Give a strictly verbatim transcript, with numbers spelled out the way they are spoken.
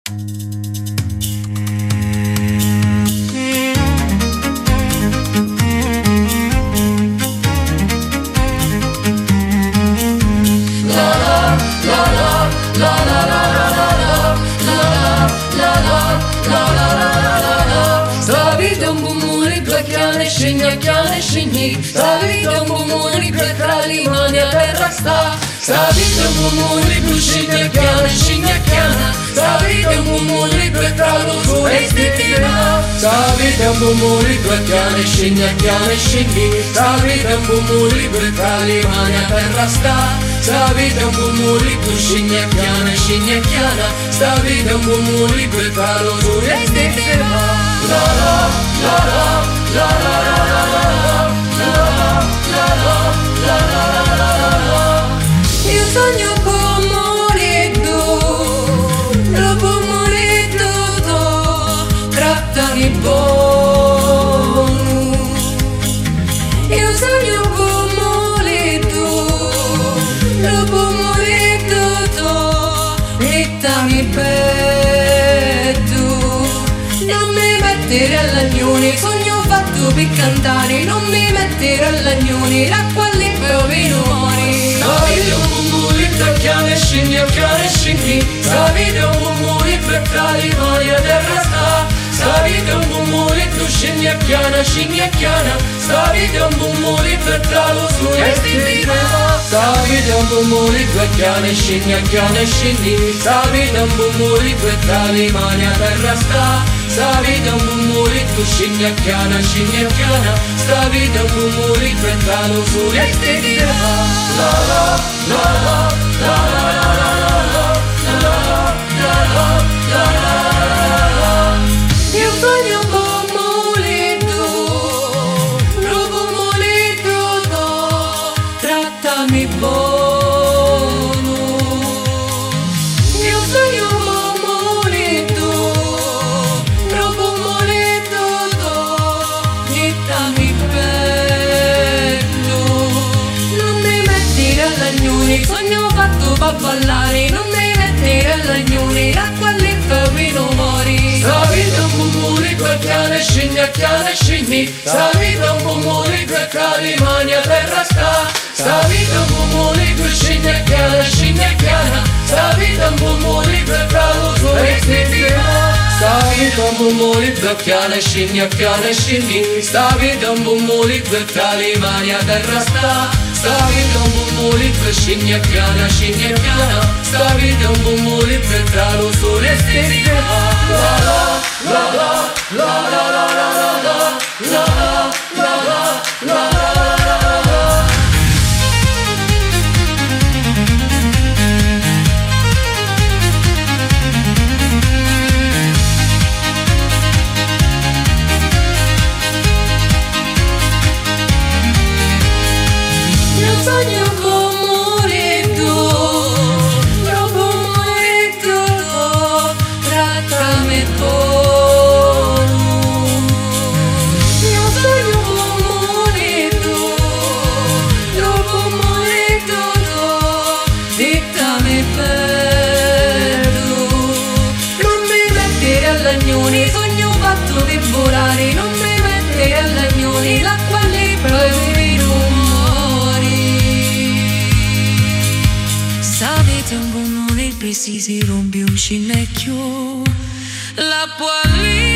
Scigne, chiane, scigni, sta vita un bumuri per tra le mani a terra sta. Sta vita un bumuri più scigne, chiane, scigne, chiana. Sta vita un bumuri per tra l'uso e stima. Sta vita un bumuri per chiane, scigne, chiane, scigni. Sta vita un bumuri per tra le mani a terra sta. Sta vita un bumuri più scigne, chiane, scigne, chiana. Sta vita un bumuri per tra l'uso e stima. La la la la. La la la la la la la la la la la. Io sogno con morito, dopo morito tu trattami buono. Io sogno con morito, dopo morito tu trattami petto. Non mi mettere all'agnone, sogno fatto per cantare, non mi mettere all'agnone, l'acqua lì per vino muori. Sta vita un bumburito, chiane scigni, chiane scigni. Sta vita un bumburito, tra le mani a terra sta. Sta vita un bumburito, scigni, chiana, scigni, chiana. Sta vita un bumburito, tra lo suo e stima. Sta vita un bumburito, chiane scigni, chiane scigni. Sta vita un bumburito, tra le mani a terra sta. Sta vita un bumburito, scimmia chiana, scimmia chiana. Sta vita un bumburito, tra lo sole e stima. La la la la la la la la la la la la. Io sogno un bumburito, un bumburito, trattami buono. Io sogno un sogno fatto per ballare, non mi mettere all'agnone, l'acqua lì per vino muori. Sta vita un bumburito, chiane scigni, chiane scigni. Sta vita un bumburito, tra le mani a terra sta. Sta vita un bumburito, scigni, chiane scigni, chiana. Sta vita un bumburito, tra lo suo e stima. Sta vita un bumburito, chiane scigni, chiane scigni. Sta vita un bumburito, tra le mani a terra sta. Sta vita un bumburito, scimmia chiana, scimmia chiana. Sta vita un bumburito, tra lo sole e stima. La la la la la la la la la la la la la la. Sogno con morito, dopo morito, trattami buono. Io sogno con morito, dopo morito, trattami bello. Non mi mettere all'agnone, sogno fatto per volare. Non mi mettere all'agnone, l'acqua lì per vino muori. Sapete un buon non il si si rompe un cinnecchio, la poesia.